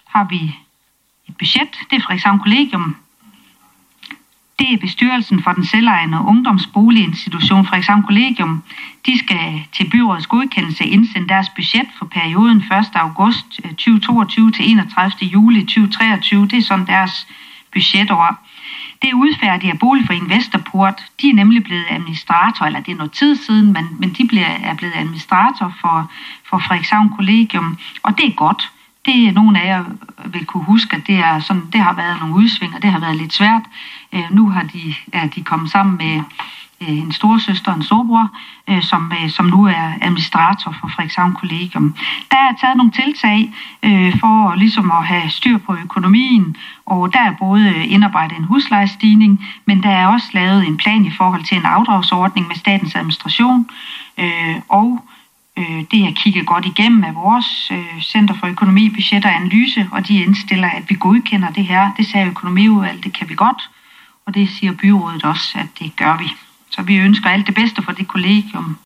har vi et budget. Det er Frederikshavn Kollegium. Det er bestyrelsen for den selvejende ungdomsboliginstitution Frederikshavn Kollegium. De skal til byrådets godkendelse indsende deres budget for perioden 1. august 2022 til 31. juli 2023. Det er sådan deres budgetår. Det er udfærdigt af Boligforeningen Vesterport. De er nemlig blevet administrator, eller det er noget tid siden, men de er blevet administrator for Frederikshavn Kollegium, og det er godt. Det er nogle af jer vil kunne huske, at det har været nogle udsving, og det har været lidt svært. Nu er de kommet sammen med en storesøster og en storebror, som nu er administrator for Frederikshavn Kollegium. Der er taget nogle tiltag for ligesom at have styr på økonomien, og der er både indarbejdet en huslejestigning, men der er også lavet en plan i forhold til en afdragsordning med statens administration, og det er kigget godt igennem af vores Center for Økonomi, Budget og Analyse, og de indstiller, at vi godkender det her. Det sagde økonomiudvalget, det kan vi godt, og det siger byrådet også, at det gør vi. Så vi ønsker alt det bedste for det kollegium,